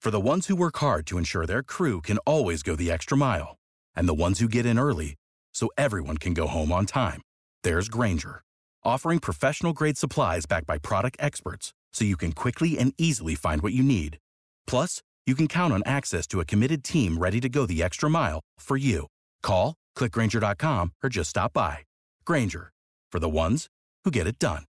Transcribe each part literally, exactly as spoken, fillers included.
For the ones who work hard to ensure their crew can always go the extra mile, and the ones who get in early so everyone can go home on time, there's Grainger, offering professional-grade supplies backed by product experts so you can quickly and easily find what you need. Plus, you can count on access to a committed team ready to go the extra mile for you. Call, click Grainger dot com, or just stop by. Grainger, for the ones who get it done.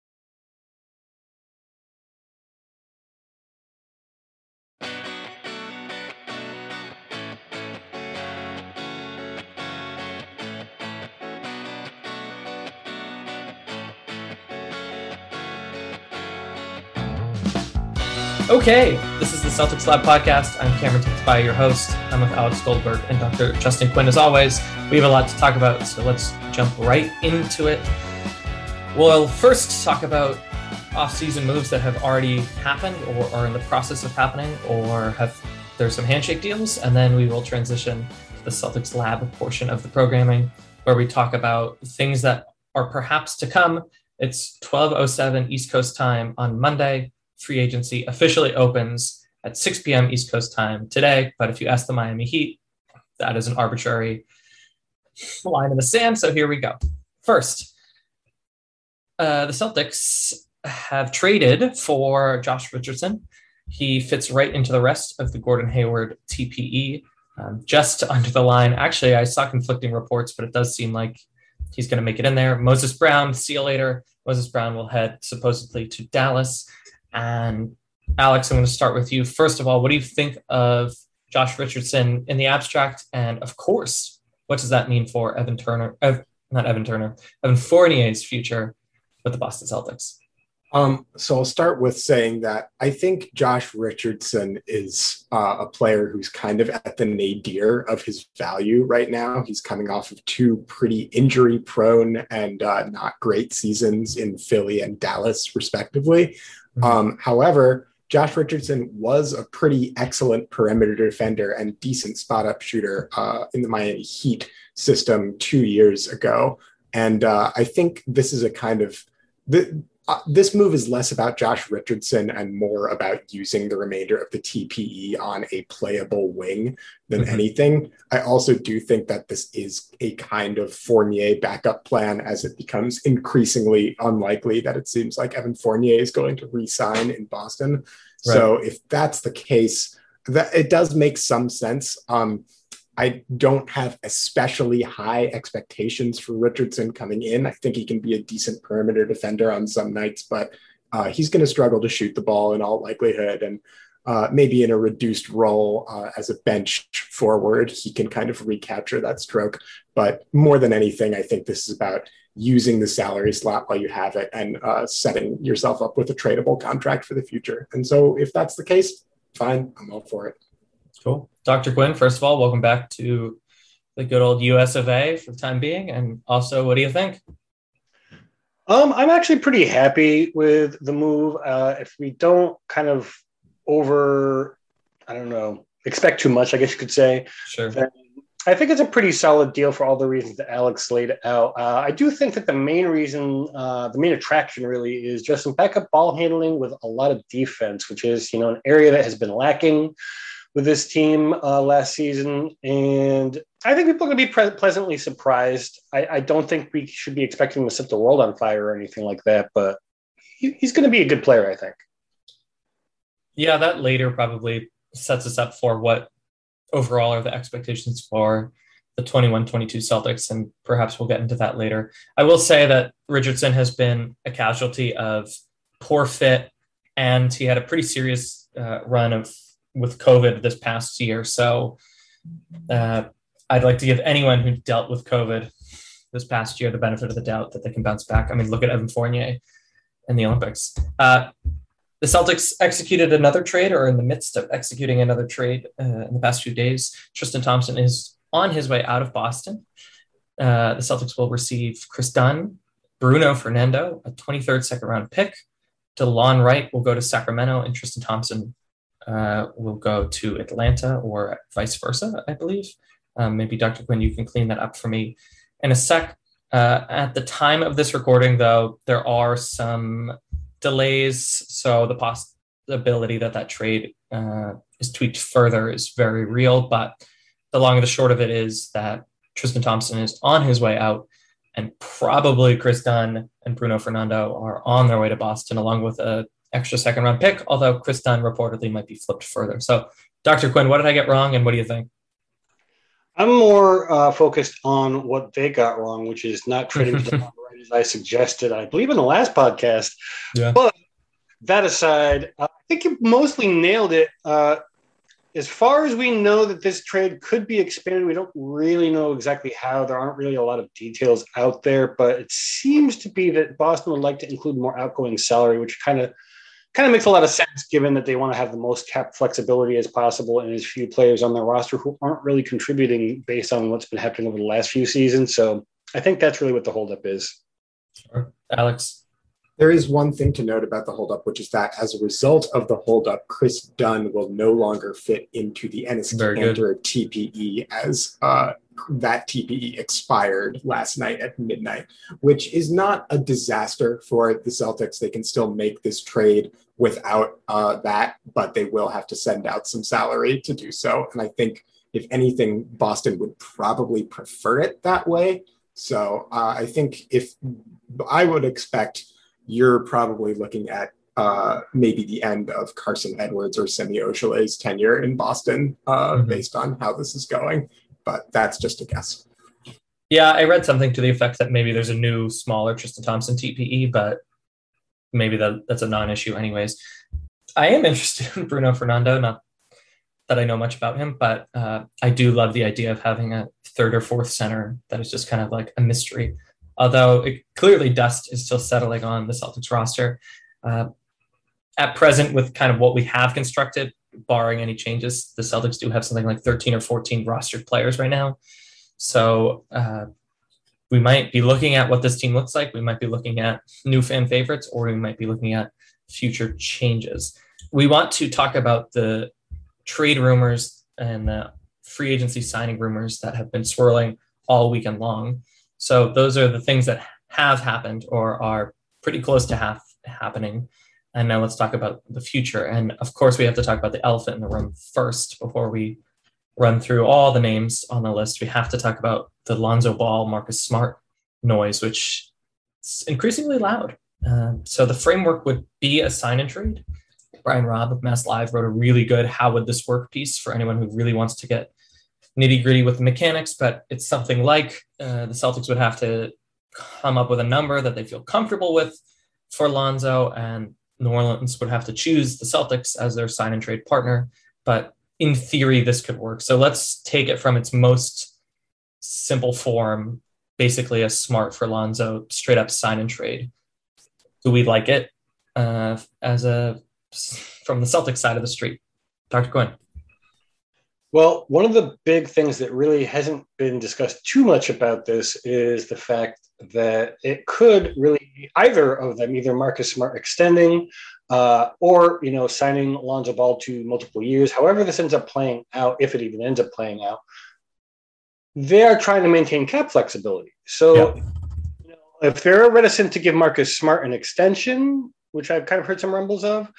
Okay, this is the Celtics Lab podcast. I'm Cameron Titzby, your host. I'm with Alex Goldberg and Doctor Justin Quinn. As always, we have a lot to talk about, so let's jump right into it. We'll first talk about off-season moves that have already happened or are in the process of happening, or have there's some handshake deals, and then we will transition to the Celtics Lab portion of the programming, where we talk about things that are perhaps to come. It's twelve oh seven East Coast time on Monday. Free agency officially opens at six p.m. East Coast time today. But if you ask the Miami Heat, that is an arbitrary line in the sand. So here we go. First, uh, the Celtics have traded for Josh Richardson. He fits right into the rest of the Gordon Hayward T P E, um, just under the line. Actually, I saw conflicting reports, but it does seem like he's going to make it in there. Moses Brown, see you later. Moses Brown will head supposedly to Dallas. And Alex, I'm going to start with you. First of all, what do you think of Josh Richardson in the abstract? And of course, what does that mean for Evan Turner, Ev, not Evan Turner, Evan Fournier's future with the Boston Celtics? Um, so I'll start with saying that I think Josh Richardson is uh, a player who's kind of at the nadir of his value right now. He's coming off of two pretty injury prone and uh, not great seasons in Philly and Dallas, respectively. Mm-hmm. Um, however, Josh Richardson was a pretty excellent perimeter defender and decent spot up shooter uh, in the Miami Heat system two years ago. And uh, I think this is a kind of the, uh, this move is less about Josh Richardson and more about using the remainder of the T P E on a playable wing than mm-hmm. anything. I also do think that this is a kind of Fournier backup plan, as it becomes increasingly unlikely that it seems like Evan Fournier is going to re-sign in Boston. Right. So if that's the case, that it does make some sense. Um, I don't have especially high expectations for Richardson coming in. I think he can be a decent perimeter defender on some nights, but uh, he's going to struggle to shoot the ball in all likelihood. And uh, maybe in a reduced role uh, as a bench forward, he can kind of recapture that stroke. But more than anything, I think this is about using the salary slot while you have it and uh, setting yourself up with a tradable contract for the future. And so if that's the case, fine, I'm all for it. Cool. Doctor Quinn, first of all, welcome back to the good old U S of A for the time being. And also, what do you think? Um, I'm actually pretty happy with the move. Uh, if we don't kind of over, I don't know, expect too much, I guess you could say. Sure. Then I think it's a pretty solid deal for all the reasons that Alex laid out. Uh, I do think that the main reason, uh, the main attraction really is just some backup ball handling with a lot of defense, which is, you know, an area that has been lacking with this team uh, last season. And I think people are going to be pre- pleasantly surprised. I, I don't think we should be expecting him to set the world on fire or anything like that, but he, he's going to be a good player, I think. Yeah, that later probably sets us up for what overall are the expectations for the twenty-one twenty-two Celtics, and perhaps we'll get into that later. I will say that Richardson has been a casualty of poor fit, and he had a pretty serious uh, run of with COVID this past year. So uh, I'd like to give anyone who dealt with COVID this past year the benefit of the doubt that they can bounce back. I mean, look at Evan Fournier in the Olympics. Uh, the Celtics executed another trade, or in the midst of executing another trade uh, in the past few days. Tristan Thompson is on his way out of Boston. Uh, the Celtics will receive Chris Dunn, Bruno Fernando, a twenty-third second round pick. DeLon Wright will go to Sacramento, and Tristan Thompson uh, will go to Atlanta, or vice versa, I believe. Um, maybe Doctor Quinn, you can clean that up for me in a sec. Uh, at the time of this recording, though, there are some delays, so the possibility that that trade uh, is tweaked further is very real. But the long and the short of it is that Tristan Thompson is on his way out, and probably Chris Dunn and Bruno Fernando are on their way to Boston, along with a extra second round pick, although Chris Dunn reportedly might be flipped further. So, Doctor Quinn, what did I get wrong, and what do you think? I'm more uh, focused on what they got wrong, which is not trading them right as I suggested, I believe, in the last podcast. Yeah. But that aside, uh, I think you mostly nailed it. Uh, as far as we know that this trade could be expanded, we don't really know exactly how. There aren't really a lot of details out there, but it seems to be that Boston would like to include more outgoing salary, which kind of kind of makes a lot of sense given that they want to have the most cap flexibility as possible and as few players on their roster who aren't really contributing based on what's been happening over the last few seasons. So I think that's really what the holdup is. Sure. Alex? There is one thing to note about the holdup, which is that as a result of the holdup, Chris Dunn will no longer fit into the Enes Kanter T P E as uh, that T P E expired last night at midnight, which is not a disaster for the Celtics. They can still make this trade without uh, that, but they will have to send out some salary to do so. And I think, if anything, Boston would probably prefer it that way. So uh, I think if I would expect you're probably looking at uh, maybe the end of Carson Edwards or Semi Oshale's tenure in Boston uh, mm-hmm. based on how this is going. But that's just a guess. Yeah, I read something to the effect that maybe there's a new, smaller Tristan Thompson T P E, but maybe that, that's a non-issue anyways. I am interested in Bruno Fernando, not that I know much about him, but uh, I do love the idea of having a third or fourth center that is just kind of like a mystery. Although it, clearly dust is still settling on the Celtics roster. Uh, at present, with kind of what we have constructed, barring any changes, the Celtics do have something like thirteen or fourteen rostered players right now. So uh, we might be looking at what this team looks like. We might be looking at new fan favorites, or we might be looking at future changes. We want to talk about the trade rumors and the free agency signing rumors that have been swirling all weekend long. So those are the things that have happened or are pretty close to half happening. And now let's talk about the future. And of course, we have to talk about the elephant in the room first before we run through all the names on the list. We have to talk about the Lonzo Ball, Marcus Smart noise, which is increasingly loud. Uh, so the framework would be a sign and trade. Brian Robb of Mass Live wrote a really good "How would this work" piece for anyone who really wants to get nitty gritty with the mechanics, but it's something like uh, the Celtics would have to come up with a number that they feel comfortable with for Lonzo, and New Orleans would have to choose the Celtics as their sign and trade partner. But in theory, this could work. So let's take it from its most simple form, basically a Smart for Lonzo, straight up sign and trade. Do we like it uh, as a from the Celtics side of the street? Doctor Quinn. Well, one of the big things that really hasn't been discussed too much about this is the fact that it could really be either of them, either Marcus Smart extending uh, or, you know, signing Lonzo Ball to multiple years. However this ends up playing out, if it even ends up playing out, they are trying to maintain cap flexibility. So yeah. you know, if they're reticent to give Marcus Smart an extension, which I've kind of heard some rumbles of,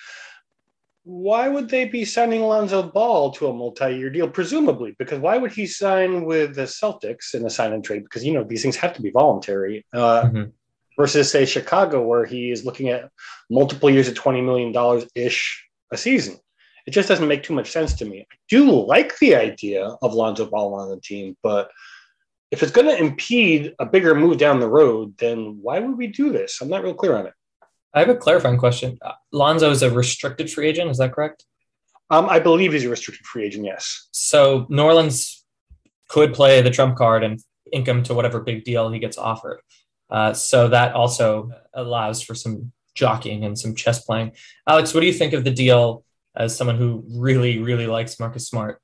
why would they be signing Lonzo Ball to a multi-year deal, presumably? Because why would he sign with the Celtics in a sign and trade? Because, you know, these things have to be voluntary uh, mm-hmm. versus, say, Chicago, where he is looking at multiple years at twenty million dollars-ish a season. It just doesn't make too much sense to me. I do like the idea of Lonzo Ball on the team, but if it's going to impede a bigger move down the road, then why would we do this? I'm not real clear on it. I have a clarifying question. Lonzo is a restricted free agent. Is that correct? Um, I believe he's a restricted free agent, yes. So New Orleans could play the trump card and ink him to whatever big deal he gets offered. Uh, so that also allows for some jockeying and some chess playing. Alex, what do you think of the deal as someone who really, really likes Marcus Smart?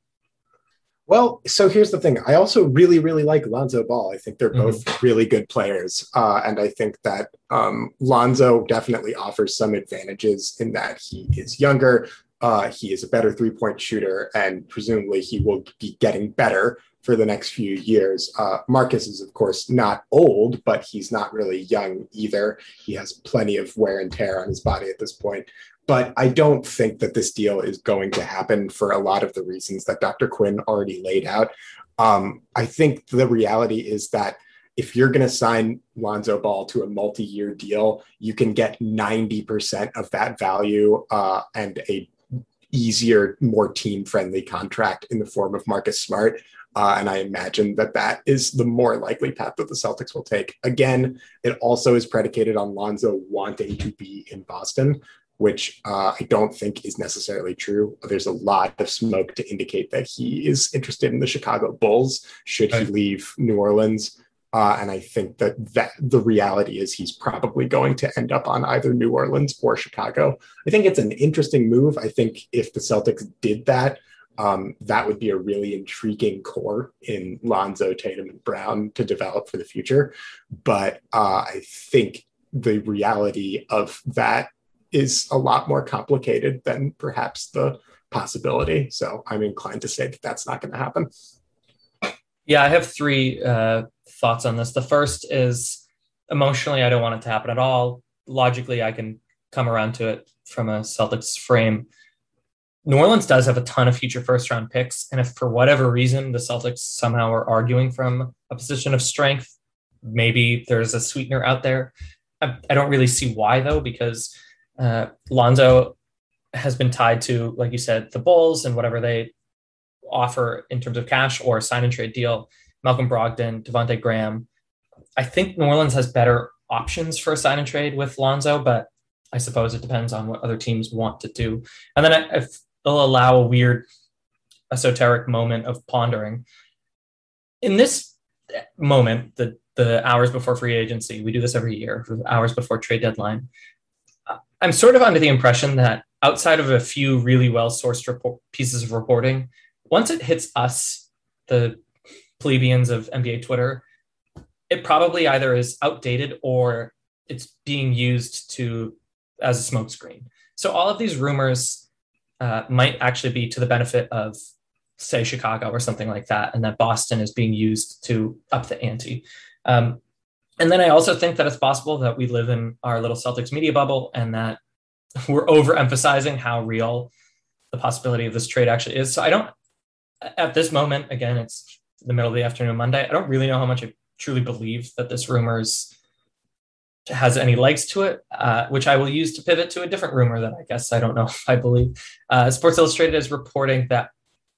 Well, so here's the thing. I also really, really like Lonzo Ball. I think they're both mm-hmm. really good players. Uh, and I think that um, Lonzo definitely offers some advantages in that he is younger. Uh, he is a better three-point shooter, and presumably he will be getting better for the next few years. Uh, Marcus is, of course, not old, but he's not really young either. He has plenty of wear and tear on his body at this point. but I don't think that this deal is going to happen for a lot of the reasons that Doctor Quinn already laid out. Um, I think the reality is that if you're going to sign Lonzo Ball to a multi-year deal, you can get ninety percent of that value uh, and a easier, more team-friendly contract in the form of Marcus Smart. Uh, and I imagine that that is the more likely path that the Celtics will take. Again, it also is predicated on Lonzo wanting to be in Boston, which uh, I don't think is necessarily true. There's a lot of smoke to indicate that he is interested in the Chicago Bulls should he leave New Orleans. Uh, and I think that, that the reality is he's probably going to end up on either New Orleans or Chicago. I think it's an interesting move. I think if the Celtics did that, um, that would be a really intriguing core in Lonzo, Tatum, and Brown to develop for the future. But uh, I think the reality of that is a lot more complicated than perhaps the possibility. So I'm inclined to say that that's not going to happen. Yeah, I have three uh, thoughts on this. The first is emotionally, I don't want it to happen at all. Logically, I can come around to it from a Celtics frame. New Orleans does have a ton of future first round picks. And if for whatever reason, the Celtics somehow are arguing from a position of strength, maybe there's a sweetener out there. I, I don't really see why though, because uh, Lonzo has been tied to, like you said, the Bulls and whatever they offer in terms of cash or sign and trade deal. Malcolm Brogdon, Devontae Graham. I think New Orleans has better options for a sign and trade with Lonzo, but I suppose it depends on what other teams want to do. And then I, if they'll allow a weird esoteric moment of pondering. In this moment, the, the hours before free agency, we do this every year, hours before trade deadline. I'm sort of under the impression that outside of a few really well-sourced report, pieces of reporting, once it hits us, the plebeians of N B A Twitter, it probably either is outdated or it's being used to as a smokescreen. So all of these rumors uh, might actually be to the benefit of, say, Chicago or something like that, and that Boston is being used to up the ante. Um, and then I also think that it's possible that we live in our little Celtics media bubble and that we're overemphasizing how real the possibility of this trade actually is. So I don't, at this moment, again, it's the middle of the afternoon Monday, I don't really know how much I truly believe that this rumors has any legs to it, uh, which I will use to pivot to a different rumor that I guess I don't know if I believe. Uh, Sports Illustrated is reporting that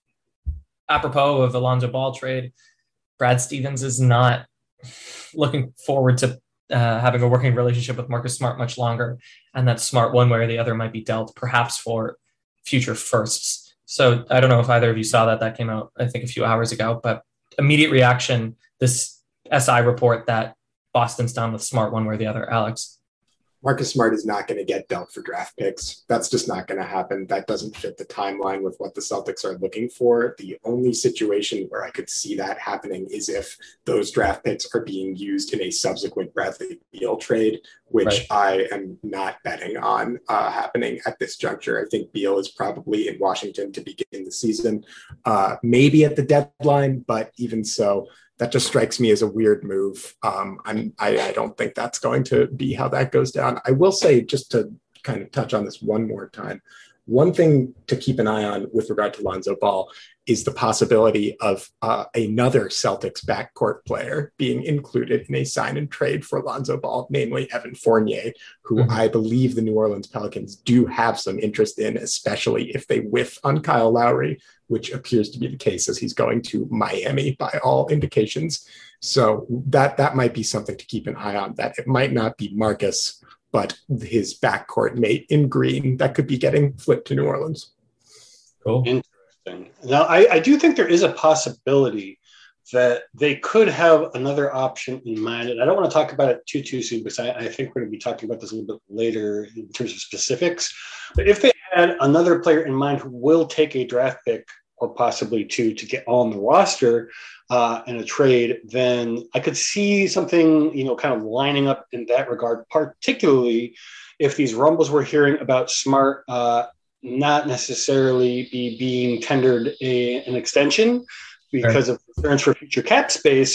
apropos of Alonzo Ball trade, Brad Stevens is not looking forward to uh, having a working relationship with Marcus Smart much longer, and that Smart one way or the other might be dealt perhaps for future firsts. So I don't know if either of you saw that. That came out, I think, a few hours ago, but immediate reaction, this S I report that Boston's done with Smart one way or the other. Alex? Marcus Smart is not going to get dealt for draft picks. That's just not going to happen. That doesn't fit the timeline with what the Celtics are looking for. The only situation where I could see that happening is if those draft picks are being used in a subsequent Bradley Beal trade, which right. I am not betting on uh, happening at this juncture. I think Beal is probably in Washington to begin the season, uh, maybe at the deadline, but even so, that just strikes me as a weird move. Um, I'm, I, I don't think that's going to be how that goes down. I will say, just to kind of touch on this one more time, one thing to keep an eye on with regard to Lonzo Ball is the possibility of uh, another Celtics backcourt player being included in a sign and trade for Lonzo Ball, namely Evan Fournier, who mm-hmm. I believe the New Orleans Pelicans do have some interest in, especially if they whiff on Kyle Lowry, which appears to be the case as he's going to Miami by all indications. So that that might be something to keep an eye on, that it might not be Marcus, but his backcourt mate in green that could be getting flipped to New Orleans. Cool. Interesting. Now, I, I do think there is a possibility that they could have another option in mind. And I don't want to talk about it too, too soon, because I, I think we're going to be talking about this a little bit later in terms of specifics. But if they had another player in mind who will take a draft pick or possibly two to get on the roster uh, in a trade, then I could see something, you know, kind of lining up in that regard, particularly if these rumbles we're hearing about Smart uh, not necessarily be being tendered a, an extension because right. of concerns for future cap space.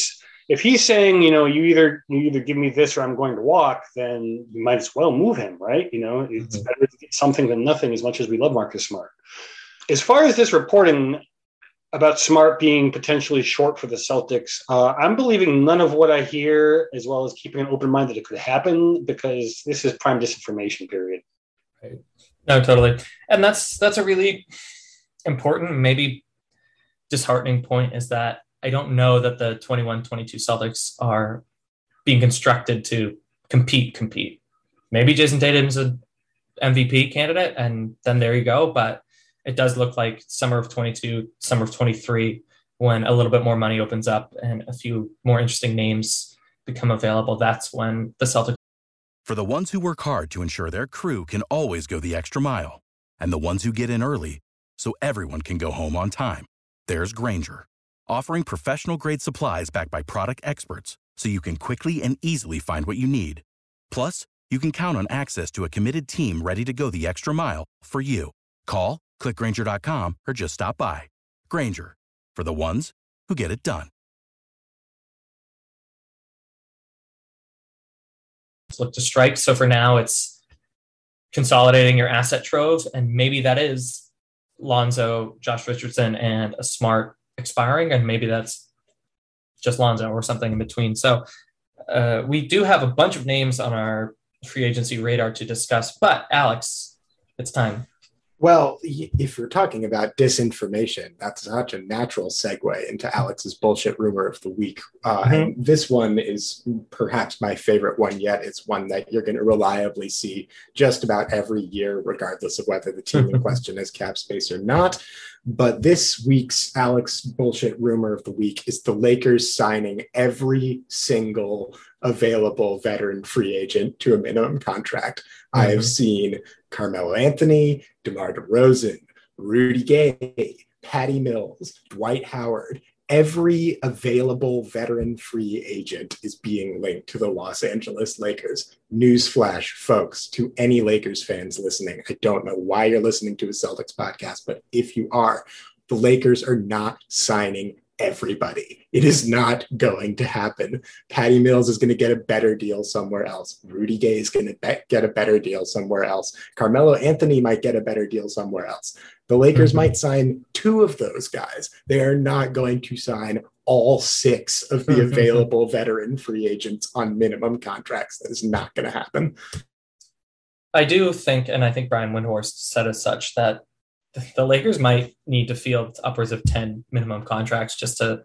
if he's saying, you know, you either you either give me this or I'm going to walk, then you might as well move him, right? You know, it's mm-hmm. better to get something than nothing, as much as we love Marcus Smart. As far as this reporting about Smart being potentially short for the Celtics, uh, I'm believing none of what I hear, as well as keeping an open mind that it could happen, because this is prime disinformation period. Right. No, totally. And that's that's a really important, maybe disheartening point, is that I don't know that the twenty-one twenty-two Celtics are being constructed to compete, compete. Maybe Jason Tatum's an M V P candidate, and then there you go. But it does look like summer of twenty-two, summer of twenty-three, when a little bit more money opens up and a few more interesting names become available, that's when the Celtics. For the ones who work hard to ensure their crew can always go the extra mile, and the ones who get in early so everyone can go home on time, there's Grainger, offering professional-grade supplies backed by product experts so you can quickly and easily find what you need. Plus, you can count on access to a committed team ready to go the extra mile for you. Call, click Grainger dot com, or just stop by. Grainger, for the ones who get it done. Look to strike. So for now, it's consolidating your asset trove, and maybe that is Lonzo, Josh Richardson, and a Smart expiring, and maybe that's just Lonzo or something in between. So uh, we do have a bunch of names on our free agency radar to discuss, but Alex, it's time. Well, if you're talking about disinformation, that's such a natural segue into Alex's bullshit rumor of the week. Uh, mm-hmm. And this one is perhaps my favorite one yet. It's one that you're going to reliably see just about every year, regardless of whether the team in question has cap space or not. But this week's Alex bullshit rumor of the week is the Lakers signing every single available veteran free agent to a minimum contract. Mm-hmm. I have seen Carmelo Anthony, DeMar DeRozan, Rudy Gay, Patty Mills, Dwight Howard. Every available veteran free agent is being linked to the Los Angeles Lakers. Newsflash, folks, to any Lakers fans listening. I don't know why you're listening to a Celtics podcast, but if you are, the Lakers are not signing everybody. It is not going to happen. Patty Mills is going to get a better deal somewhere else. Rudy Gay is going to be- get a better deal somewhere else. Carmelo Anthony might get a better deal somewhere else. The Lakers mm-hmm. might sign two of those guys. They are not going to sign all six of the mm-hmm. available veteran free agents on minimum contracts. That is not going to happen. I do think, and I think Brian Windhorst said as such, that the Lakers might need to field upwards of ten minimum contracts just to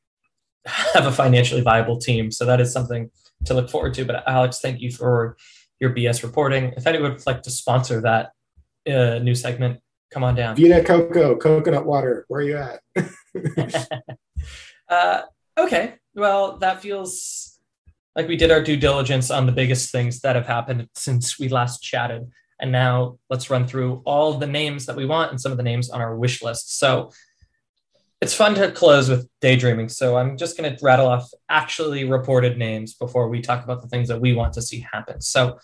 have a financially viable team. So that is something to look forward to. But Alex, thank you for your B S reporting. If anyone would like to sponsor that uh, new segment, come on down. Vita Coco, coconut water. Where are you at? uh, okay. Well, that feels like we did our due diligence on the biggest things that have happened since we last chatted. And now let's run through all the names that we want and some of the names on our wish list. So it's fun to close with daydreaming. So I'm just going to rattle off actually reported names before we talk about the things that we want to see happen. So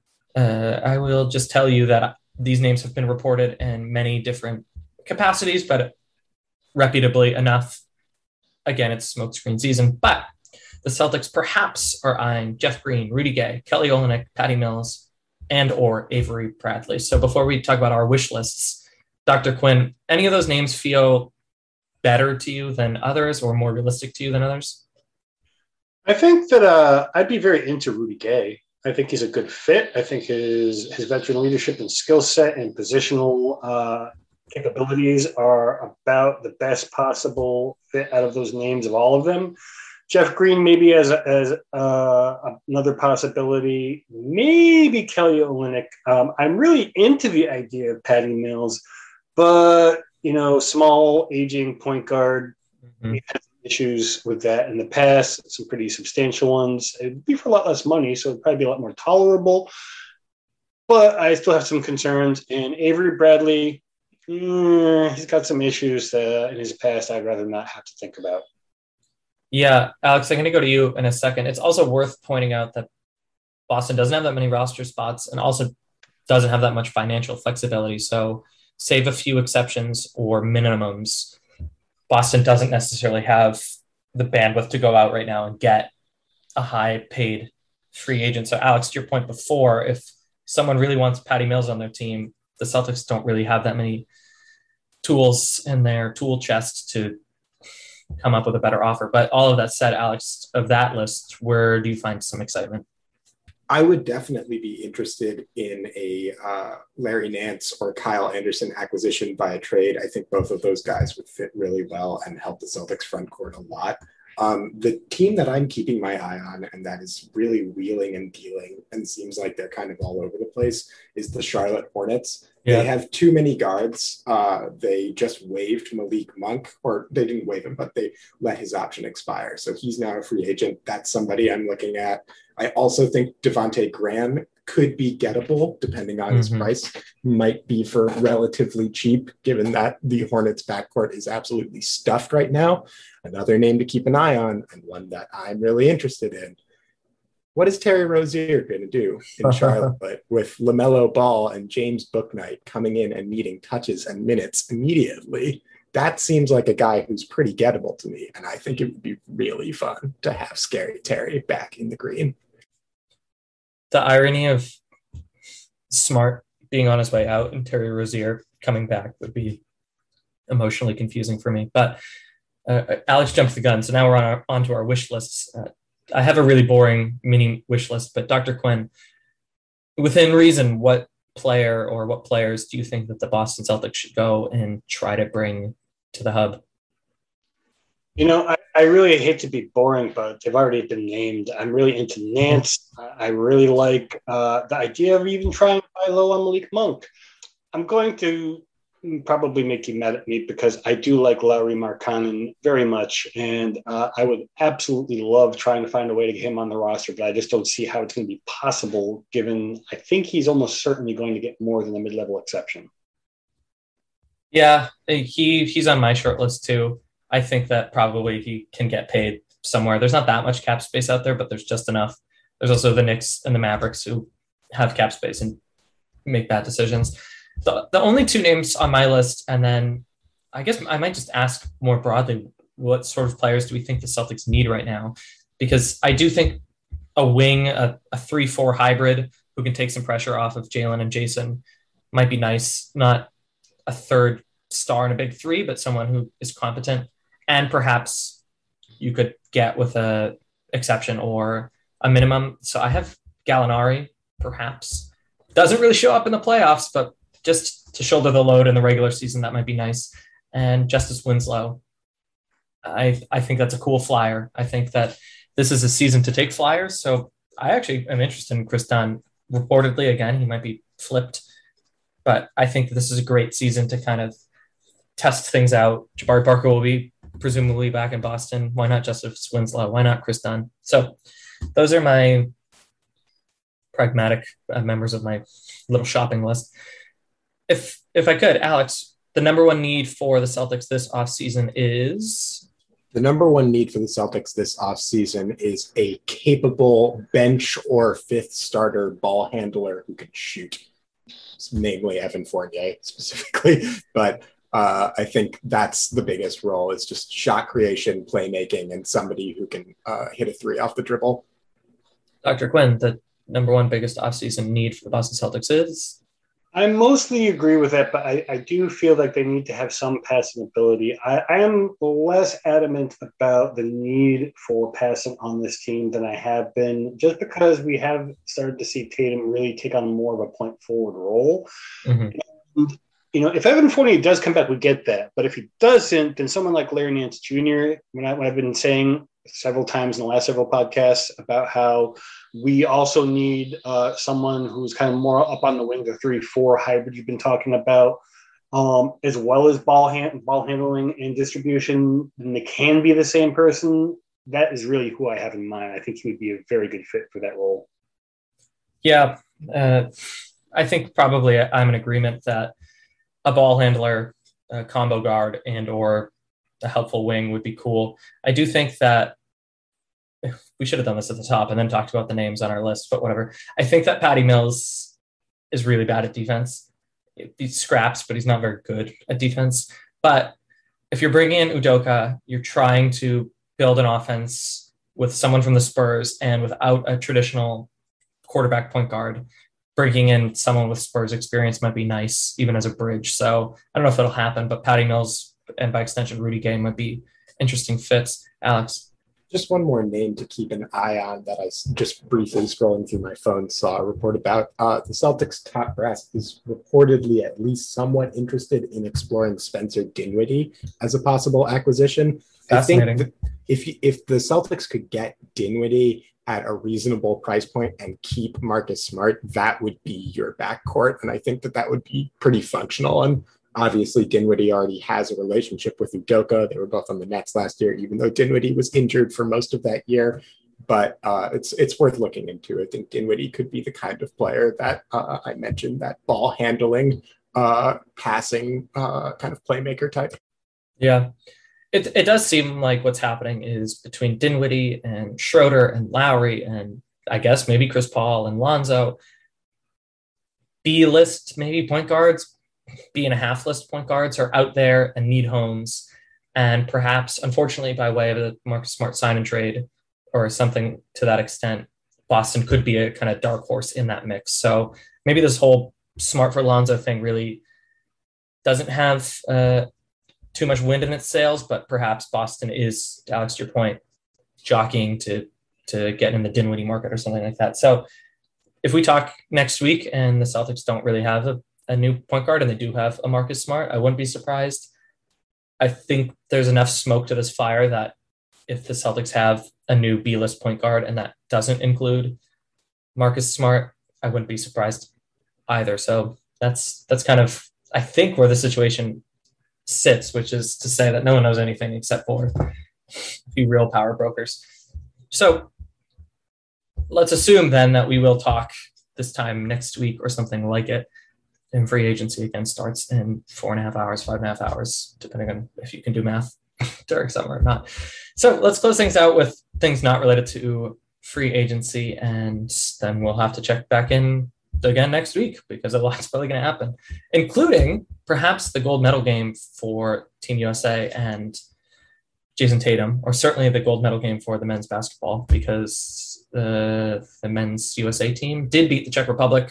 uh, I will just tell you that these names have been reported in many different capacities, but reputably enough. Again, it's smokescreen season, but the Celtics perhaps are eyeing Jeff Green, Rudy Gay, Kelly Olynyk, Patty Mills, and or Avery Bradley. So before we talk about our wish lists, Doctor Quinn, any of those names feel better to you than others or more realistic to you than others? I think that uh, I'd be very into Rudy Gay. I think he's a good fit. I think his his veteran leadership and skill set and positional uh, capabilities are about the best possible fit out of those names of all of them. Jeff Green maybe as as uh, another possibility. Maybe Kelly Olynyk. Um, I'm really into the idea of Patty Mills, but you know, small aging point guard. Mm-hmm. We had issues with that in the past. Some pretty substantial ones. It'd be for a lot less money, so it'd probably be a lot more tolerable. But I still have some concerns. And Avery Bradley, mm, he's got some issues uh, in his past I'd rather not have to think about. Yeah, Alex, I'm going to go to you in a second. It's also worth pointing out that Boston doesn't have that many roster spots and also doesn't have that much financial flexibility. So save a few exceptions or minimums, Boston doesn't necessarily have the bandwidth to go out right now and get a high paid free agent. So Alex, to your point before, if someone really wants Patty Mills on their team, the Celtics don't really have that many tools in their tool chest to come up with a better offer. But all of that said, Alex, of that list, where do you find some excitement? I would definitely be interested in a uh, Larry Nance or Kyle Anderson acquisition via trade. I think both of those guys would fit really well and help the Celtics front court a lot. Um, the team that I'm keeping my eye on, and that is really wheeling and dealing and seems like they're kind of all over the place, is the Charlotte Hornets. Yeah. They have too many guards. Uh, they just waived Malik Monk, or they didn't waive him, but they let his option expire. So he's now a free agent. That's somebody I'm looking at. I also think Devontae Graham could be gettable, depending on mm-hmm. his price. Might be for relatively cheap, given that the Hornets backcourt is absolutely stuffed right now. Another name to keep an eye on, and one that I'm really interested in. What is Terry Rozier going to do in Charlotte with LaMelo Ball and James Bouknight coming in and needing touches and minutes immediately? That seems like a guy who's pretty gettable to me, and I think it would be really fun to have Scary Terry back in the green. The irony of Smart being on his way out and Terry Rozier coming back would be emotionally confusing for me. But uh, Alex jumped the gun, so now we're on our, onto our wish lists. Uh, I have a really boring mini wish list, but Doctor Quinn, within reason, what player or what players do you think that the Boston Celtics should go and try to bring to the hub? You know, I, I really hate to be boring, but they've already been named. I'm really into Nance. I really like uh, the idea of even trying to buy low on Malik Monk. I'm going to probably make you mad at me because I do like Lauri Markkanen very much, and uh, I would absolutely love trying to find a way to get him on the roster, but I just don't see how it's going to be possible, given I think he's almost certainly going to get more than a mid-level exception. Yeah, he he's on my short list too. I think that probably he can get paid somewhere. There's not that much cap space out there, but there's just enough. There's also the Knicks and the Mavericks who have cap space and make bad decisions. The, the only two names on my list, and then I guess I might just ask more broadly, what sort of players do we think the Celtics need right now? Because I do think a wing, a, a three four hybrid who can take some pressure off of Jalen and Jason might be nice. Not a third star in a big three, but someone who is competent. And perhaps you could get with a exception or a minimum. So I have Gallinari, perhaps. Doesn't really show up in the playoffs, but just to shoulder the load in the regular season, that might be nice. And Justice Winslow. I I think that's a cool flyer. I think that this is a season to take flyers. So I actually am interested in Chris Dunn. Reportedly, again, he might be flipped. But I think this is a great season to kind of test things out. Jabari Parker will be presumably back in Boston. Why not Justice Winslow? Why not Chris Dunn? So those are my pragmatic uh, members of my little shopping list. If if I could, Alex, the number one need for the Celtics this offseason is? The number one need for the Celtics this offseason is a capable bench or fifth starter ball handler who can shoot, namely Evan Fournier specifically. But Uh, I think that's the biggest role, is just shot creation, playmaking, and somebody who can uh, hit a three off the dribble. Doctor Quinn, the number one biggest offseason need for the Boston Celtics is? I mostly agree with that, but I, I do feel like they need to have some passing ability. I, I am less adamant about the need for passing on this team than I have been, just because we have started to see Tatum really take on more of a point forward role. Mm-hmm. And, you know, if Evan Fournier does come back, we get that. But if he doesn't, then someone like Larry Nance Junior, when, I, when I've been saying several times in the last several podcasts about how we also need uh, someone who's kind of more up on the wing, the three four hybrid you've been talking about, um, as well as ball, hand, ball handling and distribution, and they can be the same person. That is really who I have in mind. I think he would be a very good fit for that role. Yeah, uh, I think probably I'm in agreement that a ball handler, a combo guard, and or a helpful wing would be cool. I do think that we should have done this at the top and then talked about the names on our list, but whatever. I think that Patty Mills is really bad at defense. He scraps, but he's not very good at defense. But if you're bringing in Udoka, you're trying to build an offense with someone from the Spurs and without a traditional quarterback point guard. Bringing in someone with Spurs experience might be nice, even as a bridge. So I don't know if it'll happen, but Patty Mills and by extension Rudy Gay might be interesting fits. Alex? Just one more name to keep an eye on that I just briefly scrolling through my phone saw a report about. Uh, the Celtics top brass is reportedly at least somewhat interested in exploring Spencer Dinwiddie as a possible acquisition. I think that if if the Celtics could get Dinwiddie at a reasonable price point and keep Marcus Smart, that would be your backcourt. And I think that that would be pretty functional. And obviously Dinwiddie already has a relationship with Udoka. They were both on the Nets last year, even though Dinwiddie was injured for most of that year. But uh, it's it's worth looking into. I think Dinwiddie could be the kind of player that uh, I mentioned, that ball handling, uh, passing uh, kind of playmaker type. Yeah. It it does seem like what's happening is between Dinwiddie and Schroeder and Lowry and I guess maybe Chris Paul and Lonzo, B-list maybe point guards, B and a half list point guards are out there and need homes. And perhaps, unfortunately, by way of the Marcus Smart sign and trade or something to that extent, Boston could be a kind of dark horse in that mix. So maybe this whole Smart for Lonzo thing really doesn't have uh, too much wind in its sails, but perhaps Boston is, Alex, to your point, jockeying to to get in the Dinwiddie market or something like that. So if we talk next week and the Celtics don't really have a, a new point guard and they do have a Marcus Smart, I wouldn't be surprised. I think there's enough smoke to this fire that if the Celtics have a new B-list point guard and that doesn't include Marcus Smart, I wouldn't be surprised either. So that's that's kind of, I think, where the situation sits, which is to say that no one knows anything except for a few real power brokers. So let's assume then that we will talk this time next week or something like it. And free agency again starts in four and a half hours, five and a half hours, depending on if you can do math during summer or not. So let's close things out with things not related to free agency. And then we'll have to check back in again next week because a lot's probably going to happen, including perhaps the gold medal game for Team U S A and Jason Tatum, or certainly the gold medal game for the men's basketball, because the, the men's U S A team did beat the Czech Republic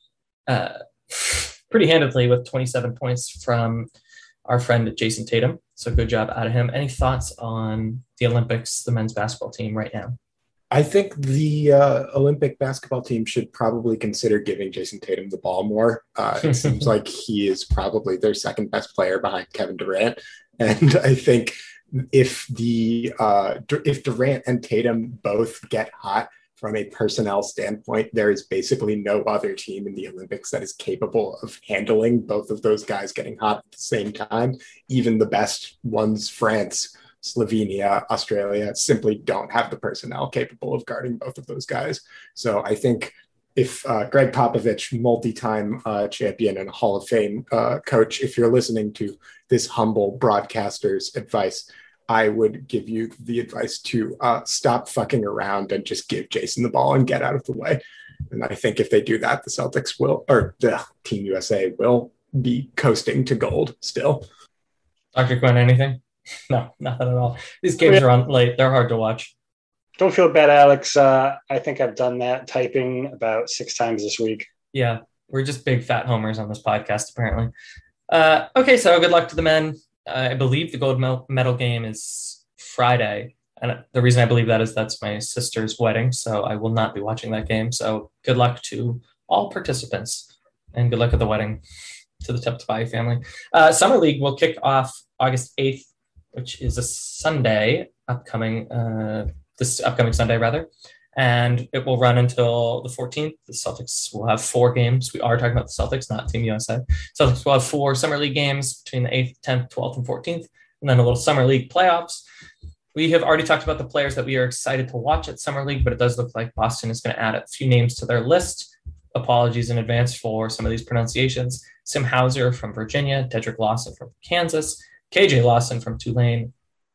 uh, pretty handedly with twenty-seven points from our friend Jason Tatum. So good job out of him. Any thoughts on the Olympics, the men's basketball team right now? I think the uh, Olympic basketball team should probably consider giving Jason Tatum the ball more. Uh, it seems like he is probably their second best player behind Kevin Durant. And I think if the uh, if Durant and Tatum both get hot from a personnel standpoint, there is basically no other team in the Olympics that is capable of handling both of those guys getting hot at the same time. Even the best ones, France, Slovenia, Australia, simply don't have the personnel capable of guarding both of those guys. So I think if uh, Greg Popovich, multi-time uh, champion and Hall of Fame uh, coach, if you're listening to this humble broadcaster's advice, I would give you the advice to uh, stop fucking around and just give Jason the ball and get out of the way. And I think if they do that, the Celtics will, or the Team U S A will be coasting to gold still. Doctor Quinn, anything? No, nothing at all. These games are on late. They're hard to watch. Don't feel bad, Alex. Uh, I think I've done that typing about six times this week. Yeah, we're just big fat homers on this podcast, apparently. Uh, okay, so good luck to the men. I believe the gold medal game is Friday. And the reason I believe that is that's my sister's wedding. So I will not be watching that game. So good luck to all participants and good luck at the wedding to the Teptabai family. Uh, Summer League will kick off August eighth, which is a Sunday upcoming, uh, this upcoming Sunday rather. And it will run until the fourteenth. The Celtics will have four games. We are talking about the Celtics, not Team U S A. Celtics will have four Summer League games between the eighth, tenth, twelfth, and fourteenth, and then a little Summer League playoffs. We have already talked about the players that we are excited to watch at Summer League, but it does look like Boston is going to add a few names to their list. Apologies in advance for some of these pronunciations. Sim Hauser from Virginia, Dedrick Lawson from Kansas, K J Lawson from Tulane,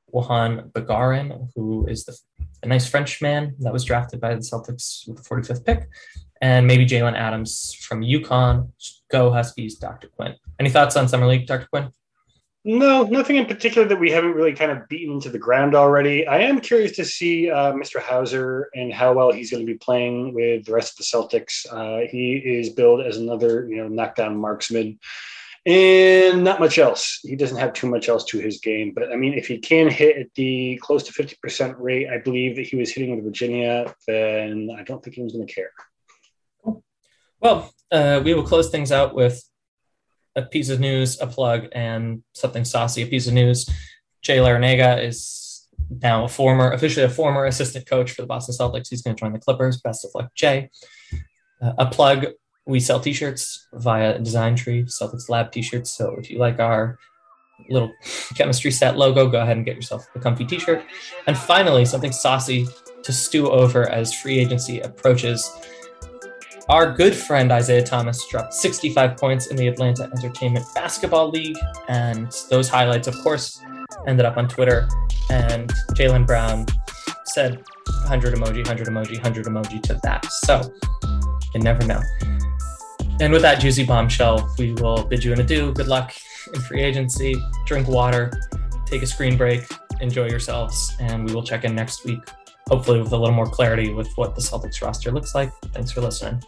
Wuhan Bagarin, who is the, a nice Frenchman that was drafted by the Celtics with the forty-fifth pick, and maybe Jalen Adams from UConn. Go Huskies, Doctor Quinn. Any thoughts on Summer League, Doctor Quinn? No, nothing in particular that we haven't really kind of beaten into the ground already. I am curious to see uh, Mister Hauser and how well he's going to be playing with the rest of the Celtics. Uh, he is billed as another, you know, knockdown marksman, and not much else. He doesn't have too much else to his game. But I mean, if he can hit at the close to fifty percent rate, I believe that he was hitting with Virginia, then I don't think he was going to care. Well, uh, we will close things out with a piece of news, a plug, and something saucy. A piece of news: Jay Larranaga is now a former, officially a former assistant coach for the Boston Celtics. He's going to join the Clippers. Best of luck, Jay. Uh, a plug: we sell T-shirts via Design Tree, Celtics Lab T-shirts. So if you like our little chemistry set logo, go ahead and get yourself a comfy T-shirt. And finally, something saucy to stew over as free agency approaches. Our good friend Isaiah Thomas dropped sixty-five points in the Atlanta Entertainment Basketball League, and those highlights, of course, ended up on Twitter. And Jaylen Brown said one hundred emoji, one hundred emoji, one hundred emoji to that. So you never know. And with that juicy bombshell, we will bid you an adieu. Good luck in free agency. Drink water, take a screen break, enjoy yourselves, and we will check in next week, hopefully with a little more clarity with what the Celtics roster looks like. Thanks for listening.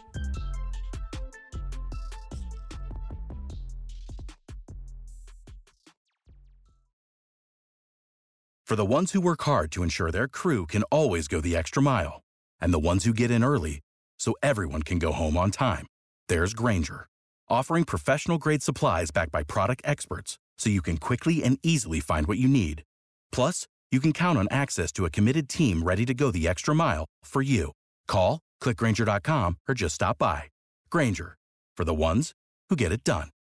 For the ones who work hard to ensure their crew can always go the extra mile, and the ones who get in early so everyone can go home on time, there's Grainger, offering professional-grade supplies backed by product experts so you can quickly and easily find what you need. Plus, you can count on access to a committed team ready to go the extra mile for you. Call, click Grainger dot com, or just stop by. Grainger, for the ones who get it done.